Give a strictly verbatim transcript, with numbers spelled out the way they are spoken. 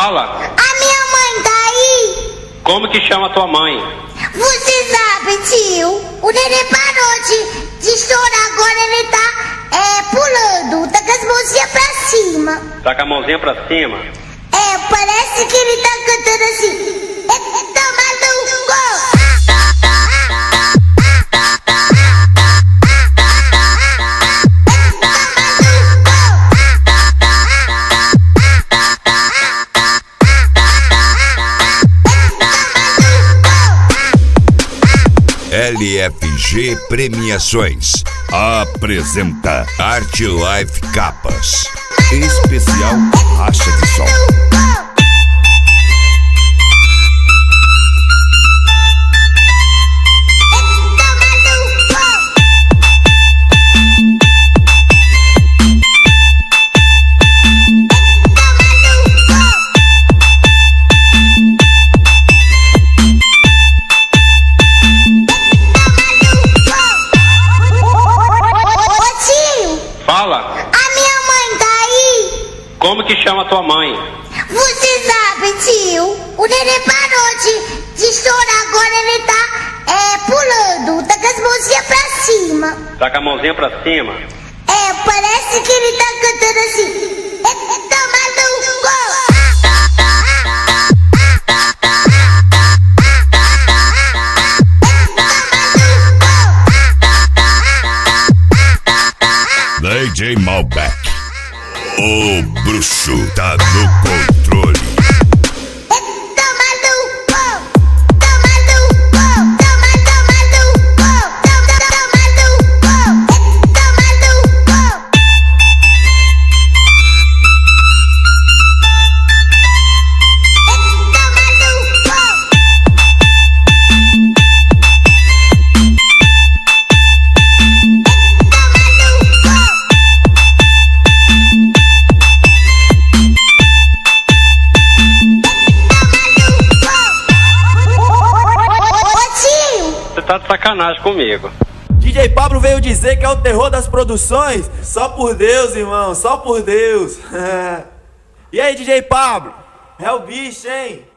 Fala. A minha mãe tá aí? Como que chama tua mãe? Você sabe, tio, o neném parou de, de chorar, agora ele tá é, pulando, tá com as mãozinhas pra cima. Tá com a mãozinha pra cima? É, parece que ele tá cantando assim. É, tá maluco? L F G Premiações apresenta Art Life Capas, especial Racha de Sol. Fala. A minha mãe tá aí? Como que chama tua mãe? Você sabe, tio, o neném parou de, de chorar, agora ele tá é, pulando, tá com as mãozinhas pra cima. Tá com a mãozinha pra cima? É, parece que ele tá cantando assim. É, tá maluco? D J Malbec, o bruxo tá no controle. Você tá de sacanagem comigo. D J Pablo veio dizer que é o terror das produções. Só por Deus, irmão, só por Deus. E aí, D J Pablo? É o bicho, hein?